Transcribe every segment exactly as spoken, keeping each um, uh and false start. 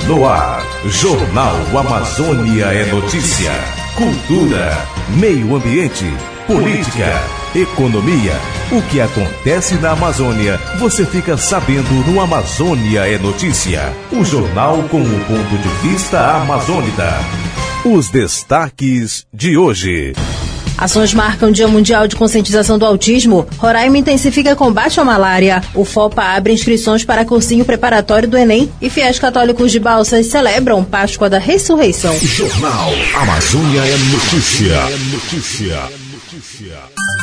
No ar, Jornal Amazônia é notícia. Cultura, meio ambiente, política, economia. O que acontece na Amazônia, você fica sabendo no Amazônia é Notícia. O jornal com o ponto de vista amazônida. Os destaques de hoje. Ações marcam o Dia Mundial de Conscientização do Autismo. Roraima intensifica combate à malária. O FOPA abre inscrições para cursinho preparatório do Enem. E fiéis católicos de Balsas celebram Páscoa da Ressurreição. Jornal Amazônia é Notícia. É notícia. Notícia.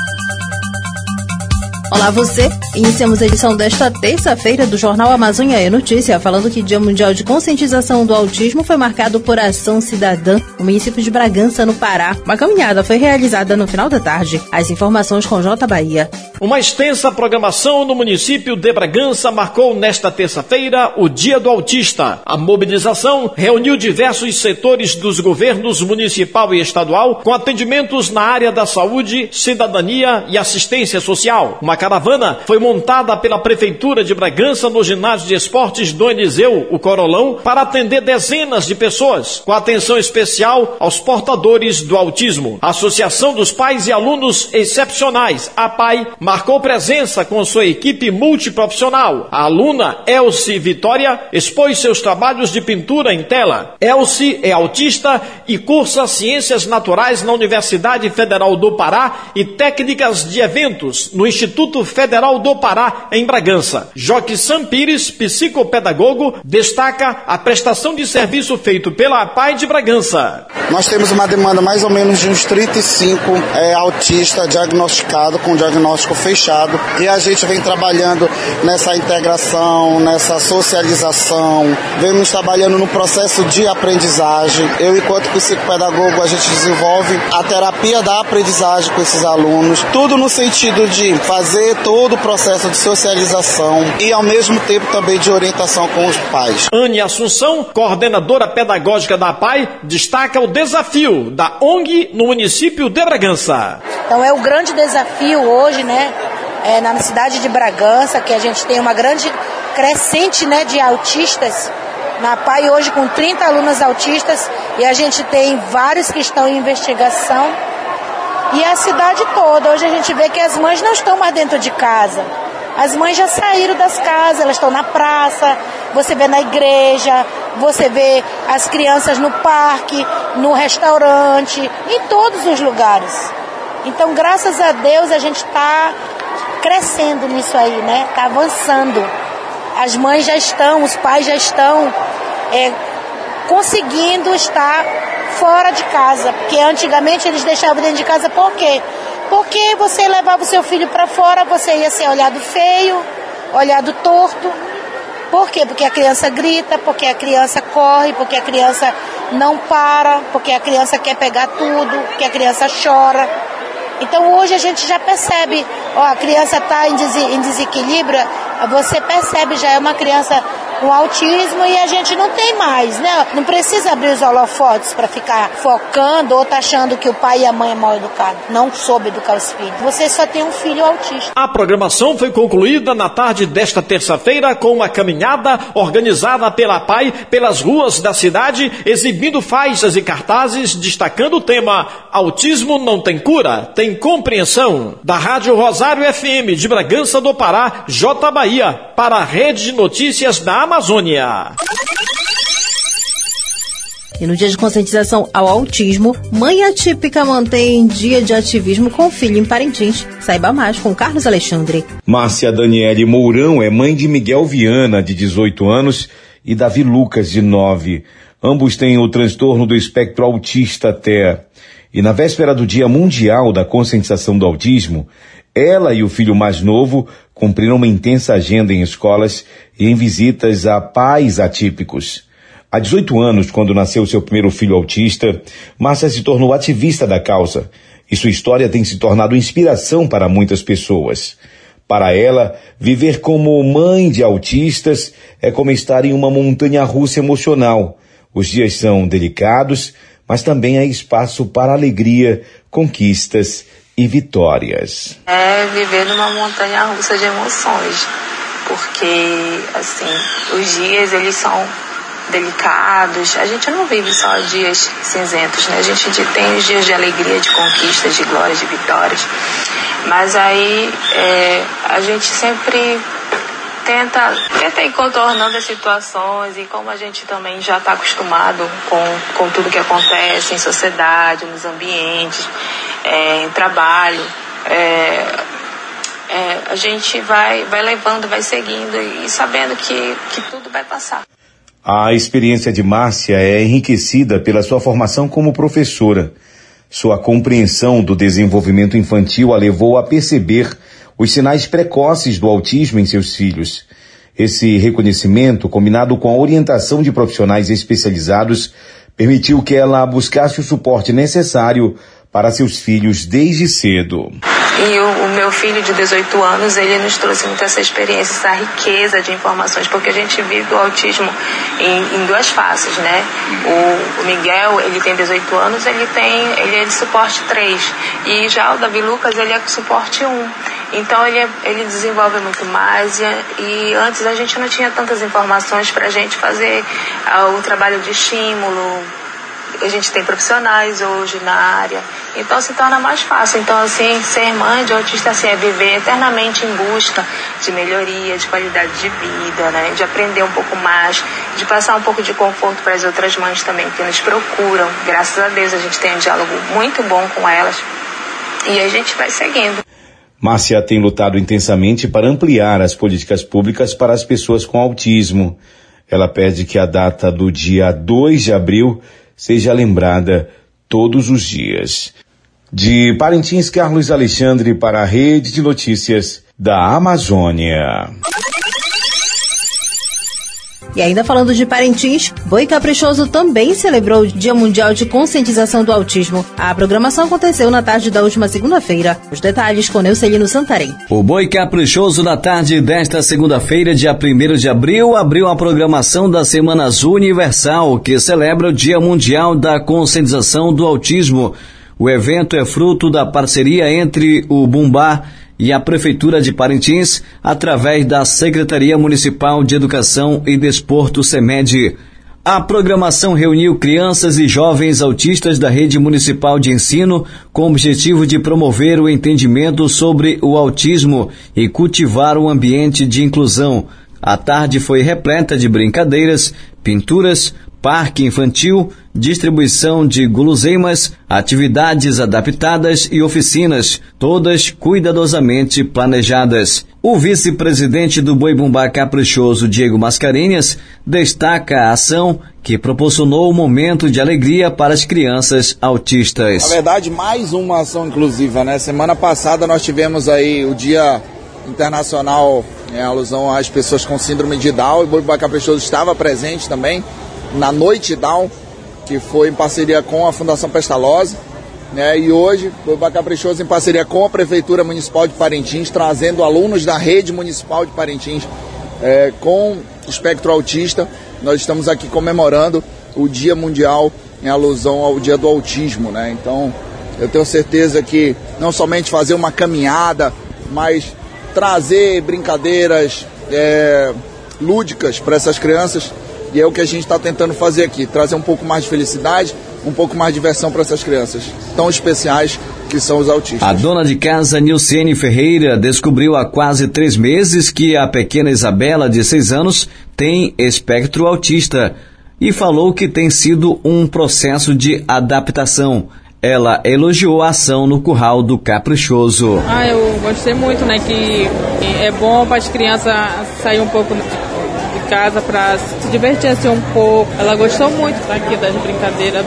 Olá você, iniciamos a edição desta terça-feira do Jornal Amazônia é Notícia, falando que o Dia Mundial de Conscientização do Autismo foi marcado por ação cidadã no município de Bragança, no Pará. Uma caminhada foi realizada no final da tarde. As informações com J. Bahia. Uma extensa programação no município de Bragança marcou nesta terça-feira o Dia do Autista. A mobilização reuniu diversos setores dos governos municipal e estadual com atendimentos na área da saúde, cidadania e assistência social. Uma caravana foi montada pela Prefeitura de Bragança no ginásio de esportes do Eliseu, o Corolão, para atender dezenas de pessoas, com atenção especial aos portadores do autismo. A Associação dos Pais e Alunos Excepcionais, a P A I, marcou presença com sua equipe multiprofissional. A aluna Elci Vitória expôs seus trabalhos de pintura em tela. Elci é autista e cursa Ciências Naturais na Universidade Federal do Pará e Técnicas de Eventos no Instituto Federal do Pará, em Bragança. Joque Sam Pires, psicopedagogo, destaca a prestação de serviço feito pela P A I de Bragança. Nós temos uma demanda mais ou menos de uns trinta e cinco é, autistas diagnosticados com diagnóstico fechado, e a gente vem trabalhando nessa integração, nessa socialização, vemos trabalhando no processo de aprendizagem. Eu, enquanto psicopedagogo, a gente desenvolve a terapia da aprendizagem com esses alunos, tudo no sentido de fazer todo o processo de socialização e, ao mesmo tempo, também de orientação com os pais. Anne Assunção, coordenadora pedagógica da P A I, destaca o desafio da O N G no município de Bragança. Então é o grande desafio hoje, né, é, na cidade de Bragança, que a gente tem uma grande crescente, né, de autistas. Na P A I hoje com trinta alunos autistas, e a gente tem vários que estão em investigação. E a cidade toda, hoje a gente vê que as mães não estão mais dentro de casa. As mães já saíram das casas, elas estão na praça, você vê na igreja, você vê as crianças no parque, no restaurante, em todos os lugares. Então, graças a Deus, a gente está crescendo nisso aí, né? Está avançando. As mães já estão, os pais já estão é, conseguindo estar fora de casa, porque antigamente eles deixavam dentro de casa. Por quê? Porque você levava o seu filho para fora, você ia ser olhado feio, olhado torto. Por quê? Porque a criança grita, porque a criança corre, porque a criança não para, porque a criança quer pegar tudo, porque a criança chora. Então hoje a gente já percebe, ó, a criança está em, des- em desequilíbrio, você percebe, já é uma criança com autismo, e a gente não tem mais, né? Não precisa abrir os holofotes para ficar focando ou tá achando que o pai e a mãe é mal educado. Não soube educar os filhos. Você só tem um filho autista. A programação foi concluída na tarde desta terça-feira com uma caminhada organizada pela P A I pelas ruas da cidade, exibindo faixas e cartazes destacando o tema Autismo não tem cura, tem compreensão. Da Rádio Rosário F M de Bragança do Pará, J. Bahia, para a Rede de Notícias da Amazônia. E no dia de conscientização ao autismo, mãe atípica mantém dia de ativismo com filho em Parintins. Saiba mais com Carlos Alexandre. Márcia Daniele Mourão é mãe de Miguel Viana, de dezoito anos, e Davi Lucas, de nove. Ambos têm o transtorno do espectro autista T E A. E na véspera do Dia Mundial da Conscientização do Autismo, ela e o filho mais novo cumpriram uma intensa agenda em escolas e em visitas a pais atípicos. Há dezoito anos, quando nasceu seu primeiro filho autista, Márcia se tornou ativista da causa, e sua história tem se tornado inspiração para muitas pessoas. Para ela, viver como mãe de autistas é como estar em uma montanha-russa emocional. Os dias são delicados, mas também há espaço para alegria, conquistas e vitórias. É viver numa montanha-russa de emoções, porque, assim, os dias, eles são delicados. A gente não vive só dias cinzentos, né? A gente tem os dias de alegria, de conquistas, de glórias, de vitórias. Mas aí é, a gente sempre tenta, tenta ir contornando as situações, e como a gente também já está acostumado com, com tudo que acontece em sociedade, nos ambientes, é, em trabalho, é, é, a gente vai, vai levando, vai seguindo e sabendo que, que tudo vai passar. A experiência de Márcia é enriquecida pela sua formação como professora. Sua compreensão do desenvolvimento infantil a levou a perceber os sinais precoces do autismo em seus filhos. Esse reconhecimento, combinado com a orientação de profissionais especializados, permitiu que ela buscasse o suporte necessário para seus filhos desde cedo. E o, o meu filho de dezoito anos, ele nos trouxe muito essa experiência, essa riqueza de informações, porque a gente vive o autismo em, em duas faces, né? O, o Miguel, ele tem dezoito anos, ele tem, ele é de suporte três, e já o Davi Lucas, ele é de suporte um. Então ele, é, ele desenvolve muito mais, e, e antes a gente não tinha tantas informações para a gente fazer uh, o trabalho de estímulo. A gente tem profissionais hoje na área, então se torna mais fácil. Então, assim, ser mãe de autista, assim, é viver eternamente em busca de melhoria, de qualidade de vida, né? De aprender um pouco mais, de passar um pouco de conforto para as outras mães também que nos procuram. Graças a Deus a gente tem um diálogo muito bom com elas, e a gente vai seguindo. Márcia tem lutado intensamente para ampliar as políticas públicas para as pessoas com autismo. Ela pede que a data do dia dois de abril seja lembrada todos os dias. De Parintins, Carlos Alexandre para a Rede de Notícias da Amazônia. E ainda falando de Parintins, Boi Caprichoso também celebrou o Dia Mundial de Conscientização do Autismo. A programação aconteceu na tarde da última segunda-feira. Os detalhes com Neucelino Santarém. O Boi Caprichoso, na tarde desta segunda-feira, dia primeiro de abril, abriu a programação da Semana Azul Universal, que celebra o Dia Mundial da Conscientização do Autismo. O evento é fruto da parceria entre o Bumbá e a Prefeitura de Parintins, através da Secretaria Municipal de Educação e Desporto, SEMED. A programação reuniu crianças e jovens autistas da Rede Municipal de Ensino com o objetivo de promover o entendimento sobre o autismo e cultivar um ambiente de inclusão. A tarde foi repleta de brincadeiras, pinturas, parque infantil, distribuição de guloseimas, atividades adaptadas e oficinas, todas cuidadosamente planejadas. O vice-presidente do Boi Bumbá Caprichoso, Diego Mascarenhas, destaca a ação que proporcionou um momento de alegria para as crianças autistas. Na verdade, mais uma ação inclusiva, né? Semana passada nós tivemos aí o Dia Internacional em alusão às pessoas com síndrome de Down, e o Boi Bumbá Caprichoso estava presente também na Noite Down, que foi em parceria com a Fundação Pestalozzi, né? E hoje, o Boi Bumbá Caprichoso em parceria com a Prefeitura Municipal de Parintins, trazendo alunos da Rede Municipal de Parintins é, com espectro autista. Nós estamos aqui comemorando o Dia Mundial em alusão ao Dia do Autismo, né? Então, eu tenho certeza que não somente fazer uma caminhada, mas trazer brincadeiras é, lúdicas para essas crianças. E é o que a gente está tentando fazer aqui, trazer um pouco mais de felicidade, um pouco mais de diversão para essas crianças tão especiais que são os autistas. A dona de casa, Nilciene Ferreira, descobriu há quase três meses que a pequena Isabela, de seis anos, tem espectro autista e falou que tem sido um processo de adaptação. Ela elogiou a ação no Curral do Caprichoso. Ah, eu gostei muito, né, que é bom para as crianças sair um pouco de casa para se divertir assim um pouco. Ela gostou muito daqui das brincadeiras,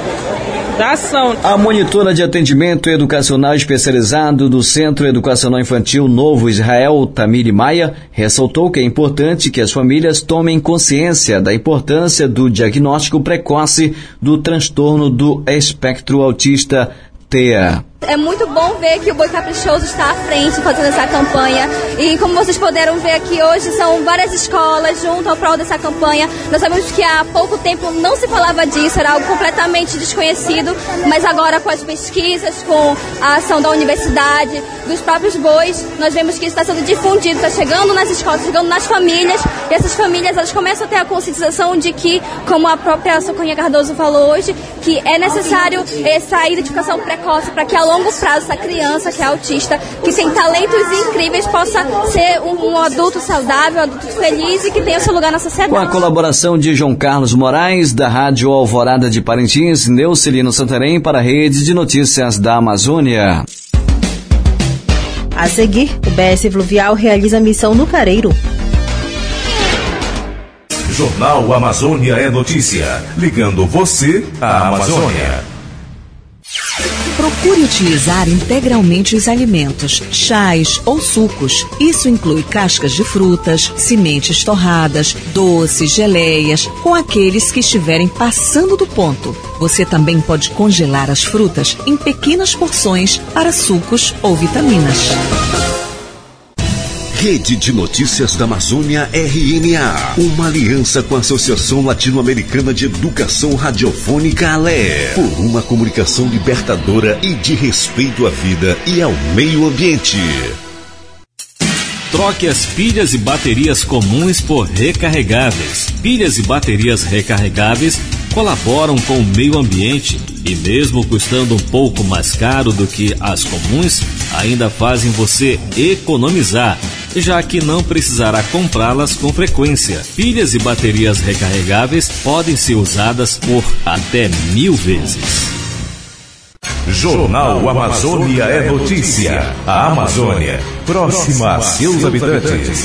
da ação. A monitora de atendimento educacional especializado do Centro Educacional Infantil Novo Israel, Tamiri Maia, ressaltou que é importante que as famílias tomem consciência da importância do diagnóstico precoce do transtorno do espectro autista T E A. É muito bom ver que o Boi Caprichoso está à frente fazendo essa campanha. E como vocês puderam ver aqui hoje, são várias escolas junto ao prol dessa campanha. Nós sabemos que há pouco tempo não se falava disso, era algo completamente desconhecido. Mas agora, com as pesquisas, com a ação da universidade, dos próprios bois, nós vemos que isso está sendo difundido, está chegando nas escolas, chegando nas famílias. E essas famílias, elas começam a ter a conscientização de que, como a própria Socorrinha Cardoso falou hoje, que é necessário essa identificação precoce para que a longo prazo essa criança que é autista, que tem talentos incríveis, possa ser um, um adulto saudável, um adulto feliz e que tenha seu lugar na sociedade. Com a colaboração de João Carlos Moraes, da Rádio Alvorada de Parintins, Neucelino Santarém para a Rede de Notícias da Amazônia. A seguir, o B S Fluvial realiza missão no Careiro. Jornal Amazônia é notícia, ligando você à Amazônia. Procure utilizar integralmente os alimentos, chás ou sucos. Isso inclui cascas de frutas, sementes torradas, doces, geleias, com aqueles que estiverem passando do ponto. Você também pode congelar as frutas em pequenas porções para sucos ou vitaminas. Rede de Notícias da Amazônia R N A, uma aliança com a Associação Latino-Americana de Educação Radiofônica A L E, por uma comunicação libertadora e de respeito à vida e ao meio ambiente. Troque as pilhas e baterias comuns por recarregáveis. Pilhas e baterias recarregáveis colaboram com o meio ambiente e, mesmo custando um pouco mais caro do que as comuns, ainda fazem você economizar, já que não precisará comprá-las com frequência. Pilhas e baterias recarregáveis podem ser usadas por até mil vezes. Jornal Amazônia é notícia. A Amazônia, próxima a seus habitantes.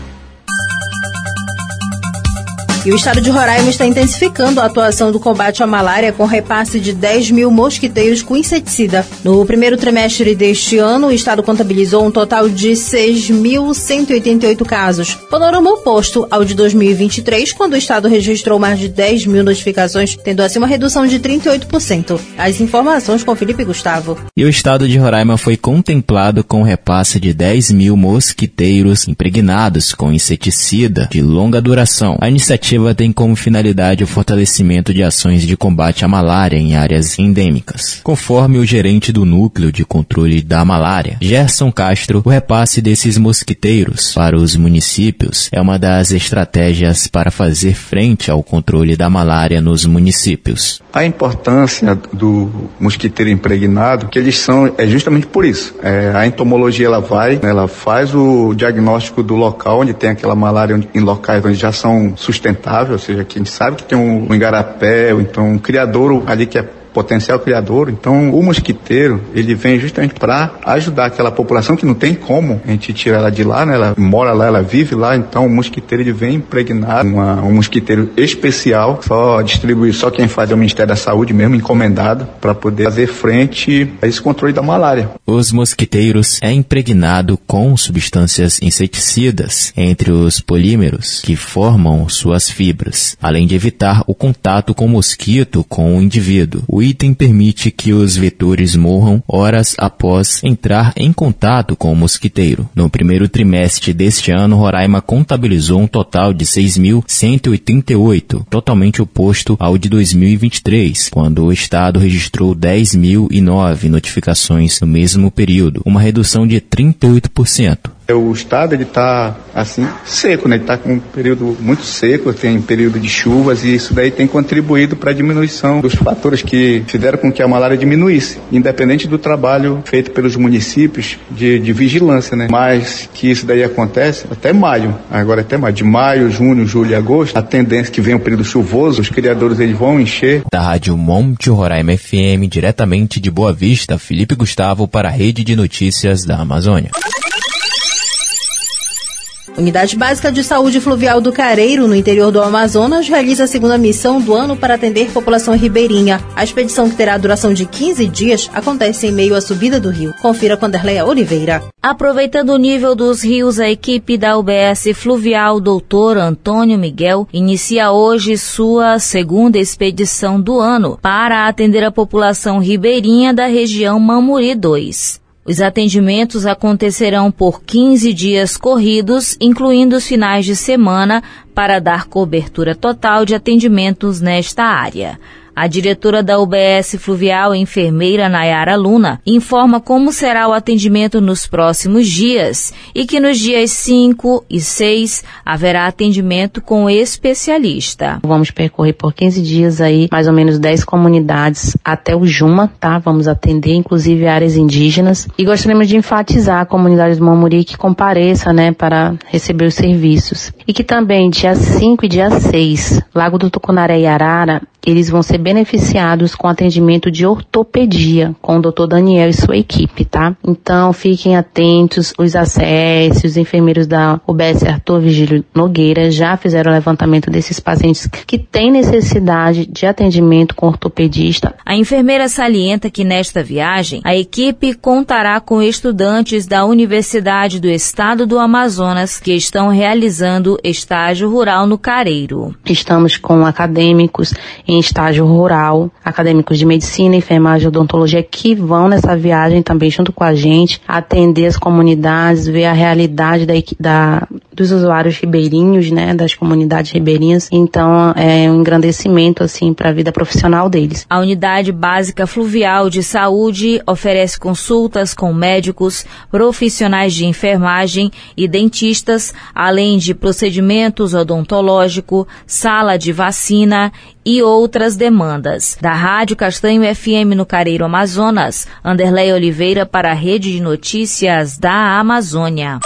E o estado de Roraima está intensificando a atuação do combate à malária com repasse de dez mil mosquiteiros com inseticida. No primeiro trimestre deste ano, o estado contabilizou um total de seis mil cento e oitenta e oito casos, panorama oposto ao de dois mil e vinte e três, quando o estado registrou mais de dez mil notificações, tendo assim uma redução de trinta e oito por cento. As informações com Felipe Gustavo. E o estado de Roraima foi contemplado com repasse de dez mil mosquiteiros impregnados com inseticida de longa duração. A iniciativa tem como finalidade o fortalecimento de ações de combate à malária em áreas endêmicas. Conforme o gerente do Núcleo de Controle da Malária, Gerson Castro, o repasse desses mosquiteiros para os municípios é uma das estratégias para fazer frente ao controle da malária nos municípios. A importância do mosquiteiro impregnado, que eles são, é justamente por isso. É, a entomologia, ela vai, ela faz o diagnóstico do local onde tem aquela malária, onde, em locais onde já são sustentáveis, ou seja, que a gente sabe que tem um, um igarapé, ou então um criadouro ali que é potencial criador. Então, o mosquiteiro, ele vem justamente para ajudar aquela população que não tem como a gente tirar ela de lá, né? Ela mora lá, ela vive lá, então o mosquiteiro, ele vem impregnar uma, um mosquiteiro especial, só distribuir, só quem faz é o Ministério da Saúde mesmo, encomendado, para poder fazer frente a esse controle da malária. Os mosquiteiros é impregnado com substâncias inseticidas entre os polímeros que formam suas fibras, além de evitar o contato com o mosquito com o indivíduo. O item permite que os vetores morram horas após entrar em contato com o mosquiteiro. No primeiro trimestre deste ano, Roraima contabilizou um total de seis mil cento e oitenta e oito, totalmente oposto ao de dois mil e vinte e três, quando o estado registrou dez mil e nove notificações no mesmo período, uma redução de trinta e oito por cento. O estado, ele está assim, seco, né? Ele está com um período muito seco, tem período de chuvas, e isso daí tem contribuído para a diminuição dos fatores que fizeram com que a malária diminuísse, independente do trabalho feito pelos municípios de, de vigilância, né? Mas que isso daí acontece até maio, agora até maio, de maio, junho, julho e agosto, a tendência que vem o período chuvoso, os criadores, eles vão encher. Da Rádio Monte Roraima F M, diretamente de Boa Vista, Felipe Gustavo para a Rede de Notícias da Amazônia. Unidade Básica de Saúde Fluvial do Careiro, no interior do Amazonas, realiza a segunda missão do ano para atender população ribeirinha. A expedição, que terá duração de quinze dias, acontece em meio à subida do rio. Confira com Anderleia Oliveira. Aproveitando o nível dos rios, a equipe da U B S Fluvial doutor Antônio Miguel inicia hoje sua segunda expedição do ano para atender a população ribeirinha da região Mamuri dois. Os atendimentos acontecerão por quinze dias corridos, incluindo os finais de semana, para dar cobertura total de atendimentos nesta área. A diretora da U B S Fluvial, enfermeira Nayara Luna, informa como será o atendimento nos próximos dias e que nos dias cinco e seis haverá atendimento com especialista. Vamos percorrer por quinze dias aí, mais ou menos dez comunidades até o Juma, tá? Vamos atender inclusive áreas indígenas e gostaríamos de enfatizar a comunidade do Mamuri que compareça, né, para receber os serviços. E que também dia cinco e dia seis, Lago do Tucunaré e Arara, eles vão ser beneficiados com atendimento de ortopedia com o doutor Daniel e sua equipe, tá? Então, fiquem atentos, os A C S, os enfermeiros da U B S Arthur Vigílio Nogueira já fizeram o levantamento desses pacientes que têm necessidade de atendimento com ortopedista. A enfermeira salienta que nesta viagem, a equipe contará com estudantes da Universidade do Estado do Amazonas que estão realizando estágio rural no Careiro. Estamos com acadêmicos em estágio rural, acadêmicos de medicina, enfermagem e odontologia que vão nessa viagem também junto com a gente, atender as comunidades, ver a realidade da, da, dos usuários ribeirinhos, né, das comunidades ribeirinhas. Então, é um engrandecimento, assim, para a vida profissional deles. A Unidade Básica Fluvial de Saúde oferece consultas com médicos, profissionais de enfermagem e dentistas, além de procedimentos odontológicos, sala de vacina e outras demandas. Da Rádio Castanho F M no Careiro, Amazonas, Anderleia Oliveira para a Rede de Notícias da Amazônia.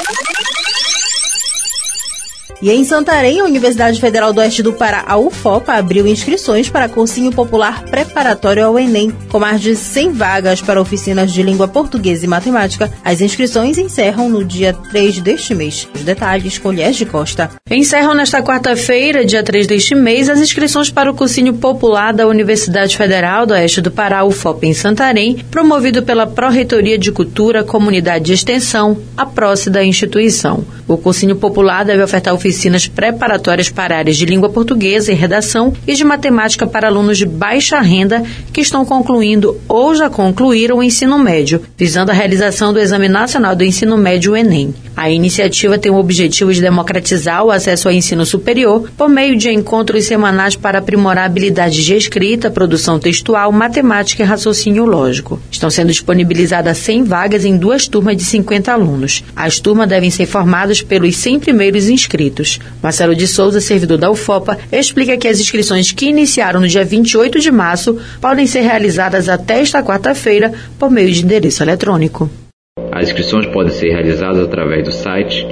E em Santarém, a Universidade Federal do Oeste do Pará, a U F O P A, abriu inscrições para cursinho popular preparatório ao Enem, com mais de cem vagas para oficinas de língua portuguesa e matemática. As inscrições encerram no dia três deste mês. Os detalhes com Liés de Costa. Encerram nesta quarta-feira, dia três deste mês, as inscrições para o cursinho popular da Universidade Federal do Oeste do Pará, U F O P, em Santarém, promovido pela Pró-Reitoria de Cultura, Comunidade de Extensão, a Proce da instituição. O cursinho popular deve ofertar oficinas oficinas preparatórias para áreas de língua portuguesa e redação e de matemática para alunos de baixa renda que estão concluindo ou já concluíram o ensino médio, visando a realização do Exame Nacional do Ensino Médio, o Enem. A iniciativa tem o objetivo de democratizar o acesso ao ensino superior por meio de encontros semanais para aprimorar habilidades de escrita, produção textual, matemática e raciocínio lógico. Estão sendo disponibilizadas cem vagas em duas turmas de cinquenta alunos. As turmas devem ser formadas pelos cem primeiros inscritos. Marcelo de Souza, servidor da U F O P A, explica que as inscrições que iniciaram no dia vinte e oito de março podem ser realizadas até esta quarta-feira por meio de endereço eletrônico. As inscrições podem ser realizadas através do site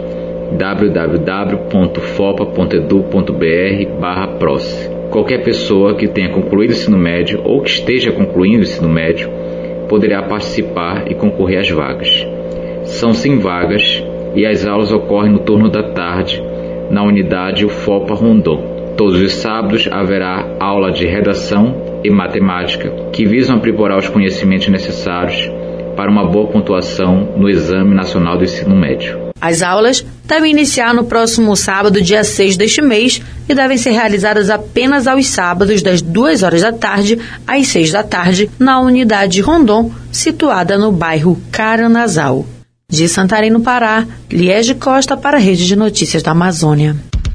w w w ponto fopa ponto edu ponto b r barra proce. Qualquer pessoa que tenha concluído o ensino médio ou que esteja concluindo o ensino médio poderá participar e concorrer às vagas. São cem vagas e as aulas ocorrem no turno da tarde na unidade U F O P A Rondon. Todos os sábados haverá aula de redação e matemática que visam aprimorar os conhecimentos necessários para uma boa pontuação no Exame Nacional do Ensino Médio. As aulas devem iniciar no próximo sábado, dia seis deste mês, e devem ser realizadas apenas aos sábados, das duas horas da tarde às seis da tarde, na unidade Rondon, situada no bairro Caranazal. De Santarém, no Pará, Liés de Costa para a Rede de Notícias da Amazônia.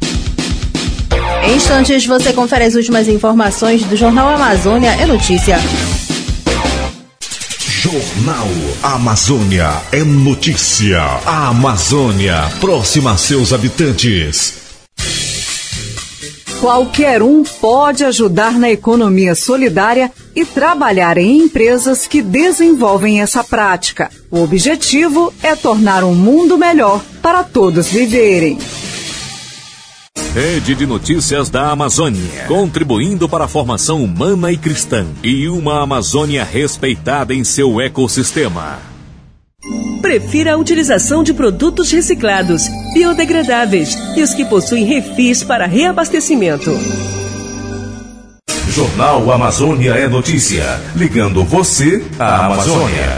Em instantes, você confere as últimas informações do Jornal Amazônia é Notícia. Jornal Amazônia é notícia. A Amazônia, próxima a seus habitantes. Qualquer um pode ajudar na economia solidária e trabalhar em empresas que desenvolvem essa prática. O objetivo é tornar um mundo melhor para todos viverem. Rede de Notícias da Amazônia, contribuindo para a formação humana e cristã e uma Amazônia respeitada em seu ecossistema. prefira a utilização de produtos reciclados, biodegradáveis e os que possuem refis para reabastecimento. Jornal Amazônia é notícia, ligando você à Amazônia.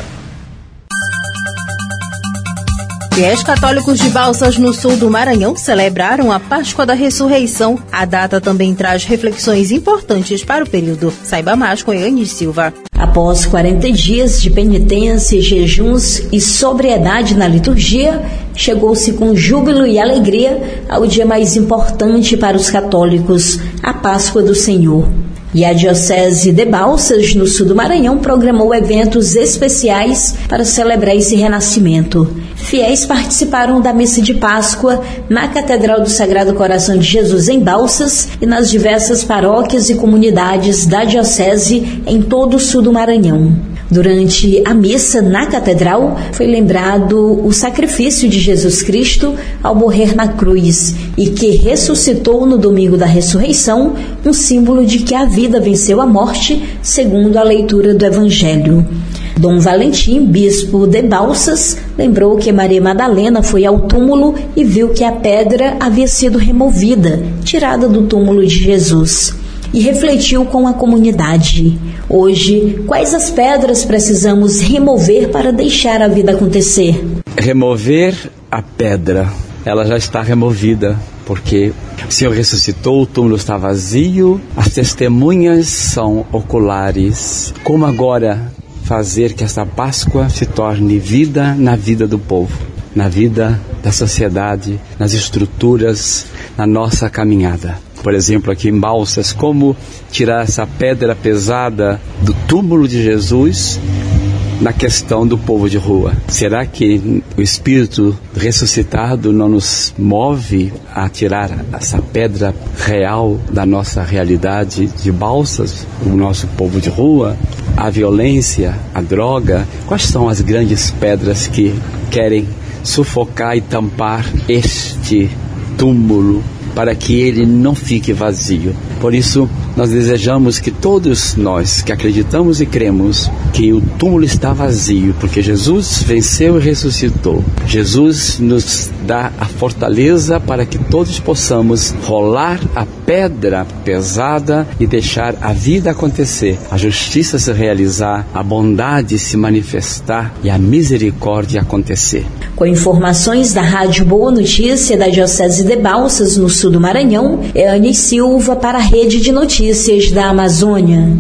Fiéis católicos de Balsas, no sul do Maranhão, celebraram a Páscoa da Ressurreição. A data também traz reflexões importantes para o período. Saiba mais com Eane Silva. Após quarenta dias de penitência, jejuns e sobriedade na liturgia, chegou-se com júbilo e alegria ao dia mais importante para os católicos, a Páscoa do Senhor. E a Diocese de Balsas, no sul do Maranhão, programou eventos especiais para celebrar esse renascimento. Fiéis participaram da missa de Páscoa na Catedral do Sagrado Coração de Jesus em Balsas e nas diversas paróquias e comunidades da Diocese em todo o sul do Maranhão. Durante a missa na catedral, foi lembrado o sacrifício de Jesus Cristo ao morrer na cruz e que ressuscitou no domingo da ressurreição, um símbolo de que a vida venceu a morte, segundo a leitura do Evangelho. Dom Valentim, bispo de Balsas, lembrou que Maria Madalena foi ao túmulo e viu que a pedra havia sido removida, tirada do túmulo de Jesus. E refletiu com a comunidade. Hoje, quais as pedras precisamos remover para deixar a vida acontecer? Remover a pedra, ela já está removida, porque o Senhor ressuscitou, o túmulo está vazio, as testemunhas são oculares. Como agora fazer que essa Páscoa se torne vida na vida do povo, na vida da sociedade, nas estruturas, na nossa caminhada? Por exemplo, aqui em Balsas, como tirar essa pedra pesada do túmulo de Jesus na questão do povo de rua? Será que o Espírito ressuscitado não nos move a tirar essa pedra real da nossa realidade de Balsas, o nosso povo de rua? A violência, a droga, quais são as grandes pedras que querem sufocar e tampar este túmulo para que ele não fique vazio? Por isso, nós desejamos que todos nós que acreditamos e cremos que o túmulo está vazio, porque Jesus venceu e ressuscitou. Jesus nos dá a fortaleza para que todos possamos rolar a pedra pesada e deixar a vida acontecer, a justiça se realizar, a bondade se manifestar e a misericórdia acontecer. Com informações da Rádio Boa Notícia da Diocese de Balsas, no sul do Maranhão, Eane Silva para a Rede de Notícias da Amazônia.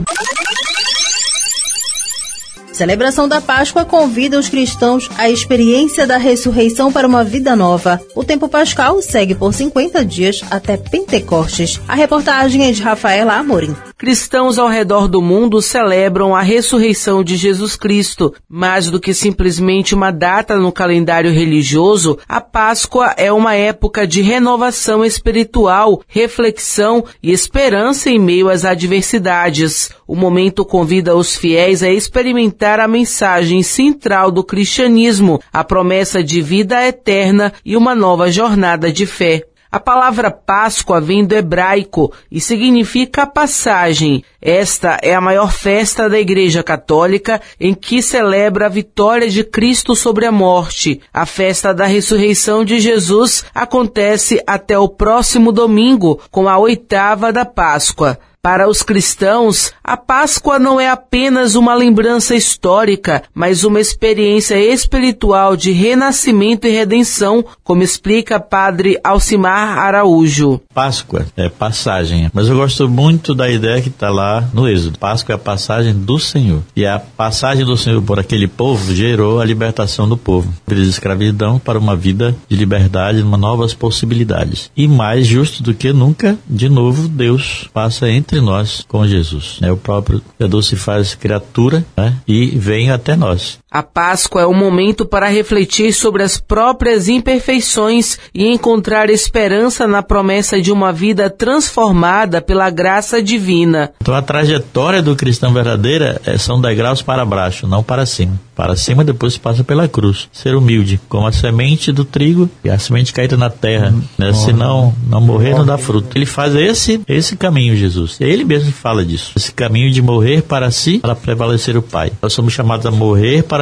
Celebração da Páscoa convida os cristãos à experiência da ressurreição para uma vida nova. O tempo pascal segue por cinquenta dias até Pentecostes. A reportagem é de Rafaela Amorim. Cristãos ao redor do mundo celebram a ressurreição de Jesus Cristo. Mais do que simplesmente uma data no calendário religioso, a Páscoa é uma época de renovação espiritual, reflexão e esperança em meio às adversidades. O momento convida os fiéis a experimentar a mensagem central do cristianismo, a promessa de vida eterna e uma nova jornada de fé. A palavra Páscoa vem do hebraico e significa passagem. Esta é a maior festa da Igreja Católica, em que celebra a vitória de Cristo sobre a morte. A festa da ressurreição de Jesus acontece até o próximo domingo, com a oitava da Páscoa. Para os cristãos, a Páscoa não é apenas uma lembrança histórica, mas uma experiência espiritual de renascimento e redenção, como explica Padre Alcimar Araújo. Páscoa é passagem, mas eu gosto muito da ideia que está lá no Êxodo. Páscoa é a passagem do Senhor. E a passagem do Senhor por aquele povo gerou a libertação do povo, de escravidão para uma vida de liberdade, uma novas possibilidades. E mais justo do que nunca, de novo, Deus passa entre nós com Jesus. É o próprio Deus se faz criatura, né, e vem até nós. A Páscoa é um momento para refletir sobre as próprias imperfeições e encontrar esperança na promessa de uma vida transformada pela graça divina. Então a trajetória do cristão verdadeira é, são degraus para baixo, não para cima. Para cima depois se passa pela cruz. Ser humilde, como a semente do trigo e a semente caída na terra, né? Se não, não morrer, não dá fruto. Ele faz esse, esse caminho, Jesus. E ele mesmo fala disso. Esse caminho de morrer para si, para prevalecer o Pai. Nós somos chamados a morrer para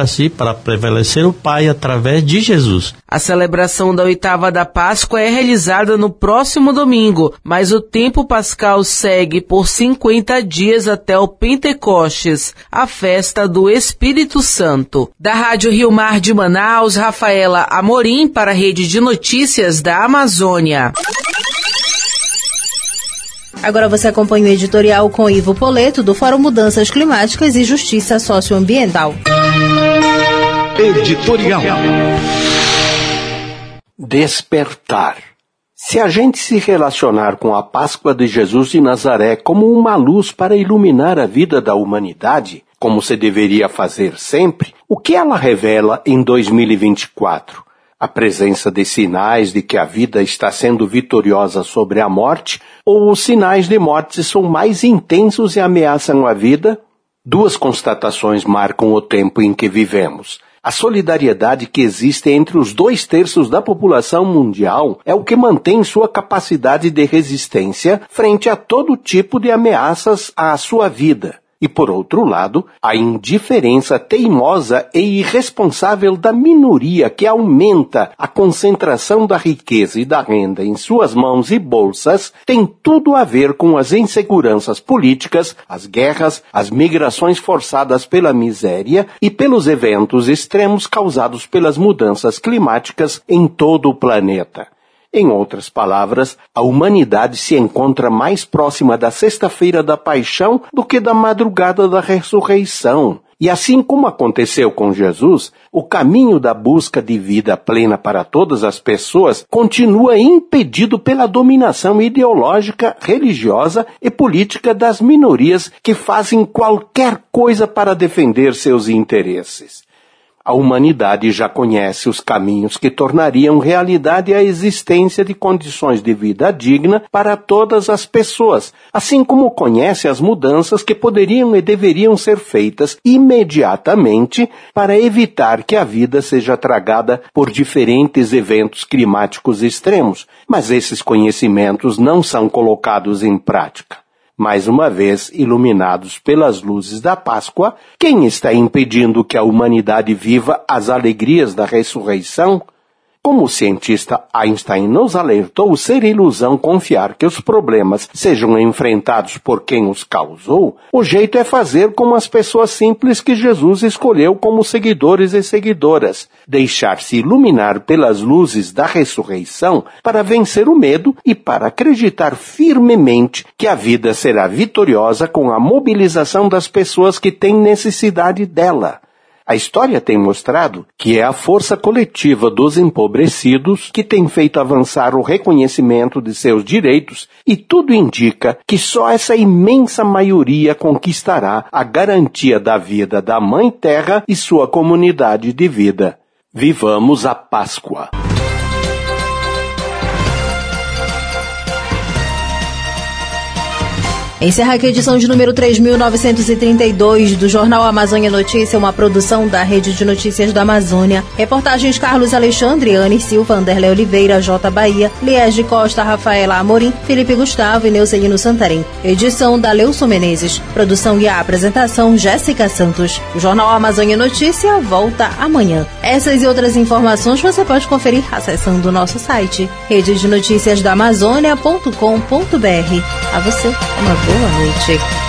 para si, para prevalecer o Pai através de Jesus. A celebração da oitava da Páscoa é realizada no próximo domingo, mas o tempo pascal segue por cinquenta dias até o Pentecostes, a festa do Espírito Santo. Da Rádio Rio Mar de Manaus, Rafaela Amorim para a Rede de Notícias da Amazônia. Agora você acompanha o editorial com Ivo Poleto, do Fórum Mudanças Climáticas e Justiça Socioambiental. Editorial. Despertar. Se a gente se relacionar com a Páscoa de Jesus de Nazaré como uma luz para iluminar a vida da humanidade, como se deveria fazer sempre, o que ela revela em dois mil e vinte e quatro? A presença de sinais de que a vida está sendo vitoriosa sobre a morte, ou os sinais de morte são mais intensos e ameaçam a vida? Duas constatações marcam o tempo em que vivemos. A solidariedade que existe entre os dois terços da população mundial é o que mantém sua capacidade de resistência frente a todo tipo de ameaças à sua vida. E, por outro lado, a indiferença teimosa e irresponsável da minoria que aumenta a concentração da riqueza e da renda em suas mãos e bolsas tem tudo a ver com as inseguranças políticas, as guerras, as migrações forçadas pela miséria e pelos eventos extremos causados pelas mudanças climáticas em todo o planeta. Em outras palavras, a humanidade se encontra mais próxima da Sexta-feira da Paixão do que da madrugada da ressurreição. E assim como aconteceu com Jesus, o caminho da busca de vida plena para todas as pessoas continua impedido pela dominação ideológica, religiosa e política das minorias que fazem qualquer coisa para defender seus interesses. A humanidade já conhece os caminhos que tornariam realidade a existência de condições de vida digna para todas as pessoas, assim como conhece as mudanças que poderiam e deveriam ser feitas imediatamente para evitar que a vida seja tragada por diferentes eventos climáticos extremos, mas esses conhecimentos não são colocados em prática. Mais uma vez, iluminados pelas luzes da Páscoa, quem está impedindo que a humanidade viva as alegrias da ressurreição? Como o cientista Einstein nos alertou, ser ilusão confiar que os problemas sejam enfrentados por quem os causou, o jeito é fazer como as pessoas simples que Jesus escolheu como seguidores e seguidoras, deixar-se iluminar pelas luzes da ressurreição para vencer o medo e para acreditar firmemente que a vida será vitoriosa com a mobilização das pessoas que têm necessidade dela. A história tem mostrado que é a força coletiva dos empobrecidos que tem feito avançar o reconhecimento de seus direitos e tudo indica que só essa imensa maioria conquistará a garantia da vida da Mãe Terra e sua comunidade de vida. Vivamos a Páscoa! Encerra aqui a edição de número três mil novecentos e trinta e dois do Jornal Amazônia Notícia, uma produção da Rede de Notícias da Amazônia. Reportagens Carlos Alexandre, Anne Silva, Anderle Oliveira, J. Bahia, Liege Costa, Rafaela Amorim, Felipe Gustavo e Neucelino Santarém. Edição da Leuson Menezes. Produção e a apresentação Jéssica Santos. O Jornal Amazônia Notícia volta amanhã. Essas e outras informações você pode conferir acessando o nosso site rede de notícias da amazônia ponto com ponto br. A você, uma boa noite.